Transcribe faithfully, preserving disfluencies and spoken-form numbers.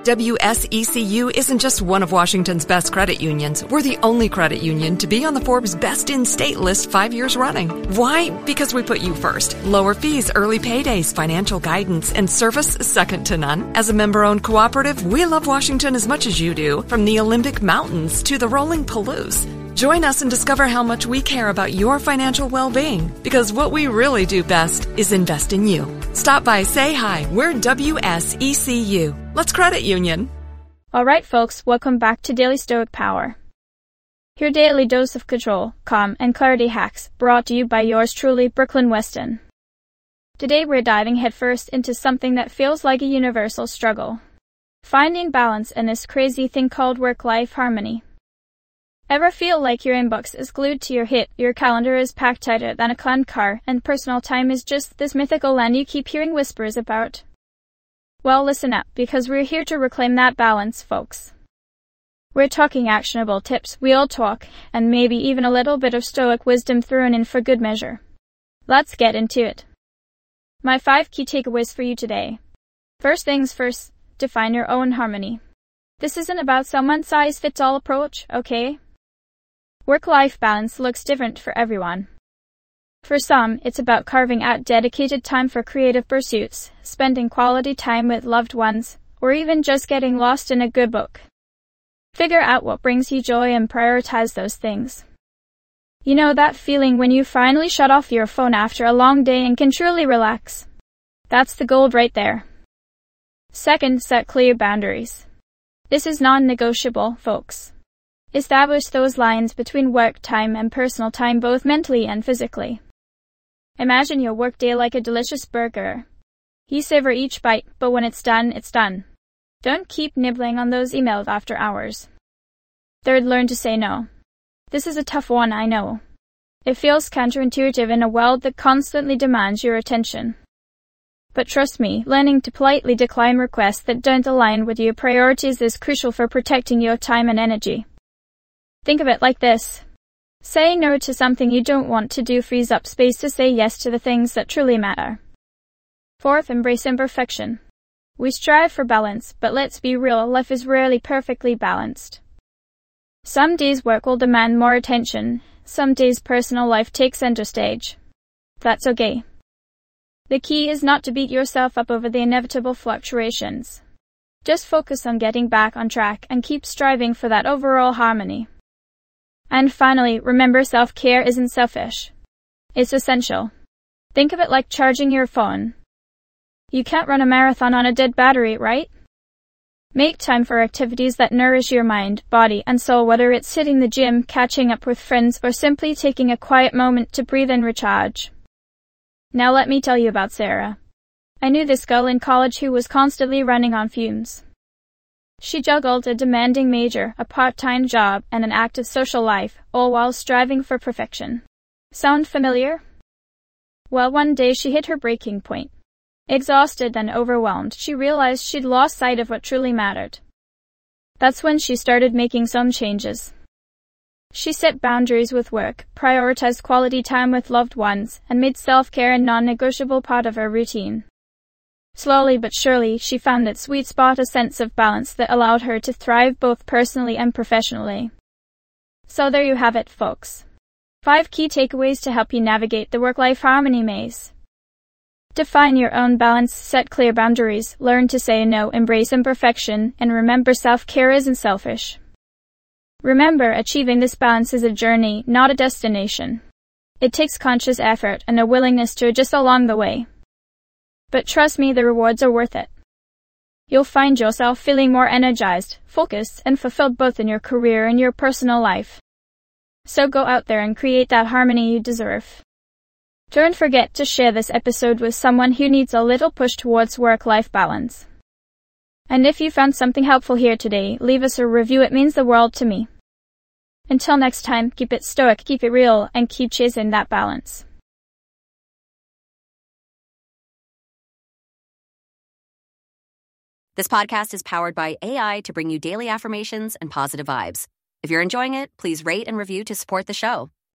W S E C U isn't just one of Washington's best credit unions. We're the only credit union to be on the Forbes Best in State list five years running. Why? Because we put you first. Lower fees, early paydays, financial guidance, and service second to none. As a member-owned cooperative, we love Washington as much as you do, from the Olympic Mountains to the rolling Palouse. Join us and discover how much we care about your financial well-being, because what we really do best is invest in you. Stop by, say hi. We're W S E C U. Let's credit union. All right, folks, welcome back to Daily Stoic Power. Your daily dose of control, calm, and clarity hacks, brought to you by yours truly, Brooklyn Weston. Today we're diving headfirst into something that feels like a universal struggle. Finding balance in this crazy thing called work-life harmony. Ever feel like your inbox is glued to your hip, your calendar is packed tighter than a clown car, and personal time is just this mythical land you keep hearing whispers about? Well, listen up, because we're here to reclaim that balance, folks. We're talking actionable tips, we all talk, and maybe even a little bit of stoic wisdom thrown in for good measure. Let's get into it. My five key takeaways for you today. First things first, define your own harmony. This isn't about some one-size-fits-all approach, okay? Work-life balance looks different for everyone. For some, it's about carving out dedicated time for creative pursuits, spending quality time with loved ones, or even just getting lost in a good book. Figure out what brings you joy and prioritize those things. You know that feeling when you finally shut off your phone after a long day and can truly relax? That's the gold right there. Second, set clear boundaries. This is non-negotiable, folks. Establish those lines between work time and personal time, both mentally and physically. Imagine your workday like a delicious burger. You savor each bite, but when it's done, it's done. Don't keep nibbling on those emails after hours. Third, learn to say no. This is a tough one, I know. It feels counterintuitive in a world that constantly demands your attention. But trust me, learning to politely decline requests that don't align with your priorities is crucial for protecting your time and energy. Think of it like this. Saying no to something you don't want to do frees up space to say yes to the things that truly matter. Fourth, embrace imperfection. We strive for balance, but let's be real, life is rarely perfectly balanced. Some days work will demand more attention, some days personal life takes center stage. That's okay. The key is not to beat yourself up over the inevitable fluctuations. Just focus on getting back on track and keep striving for that overall harmony. And finally, remember, self-care isn't selfish. It's essential. Think of it like charging your phone. You can't run a marathon on a dead battery, right? Make time for activities that nourish your mind, body, and soul, whether it's hitting the gym, catching up with friends, or simply taking a quiet moment to breathe and recharge. Now let me tell you about Sarah. I knew this girl in college who was constantly running on fumes. She juggled a demanding major, a part-time job, and an active social life, all while striving for perfection. Sound familiar? Well, one day she hit her breaking point. Exhausted and overwhelmed, she realized she'd lost sight of what truly mattered. That's when she started making some changes. She set boundaries with work, prioritized quality time with loved ones, and made self-care a non-negotiable part of her routine. Slowly but surely, she found that sweet spot, a sense of balance that allowed her to thrive both personally and professionally. So there you have it, folks. Five key takeaways to help you navigate the work-life harmony maze. Define your own balance, set clear boundaries, learn to say no, embrace imperfection, and remember, self-care isn't selfish. Remember, achieving this balance is a journey, not a destination. It takes conscious effort and a willingness to adjust along the way. But trust me, the rewards are worth it. You'll find yourself feeling more energized, focused, and fulfilled both in your career and your personal life. So go out there and create that harmony you deserve. Don't forget to share this episode with someone who needs a little push towards work-life balance. And if you found something helpful here today, leave us a review, it means the world to me. Until next time, keep it stoic, keep it real, and keep chasing that balance. This podcast is powered by A I to bring you daily affirmations and positive vibes. If you're enjoying it, please rate and review to support the show.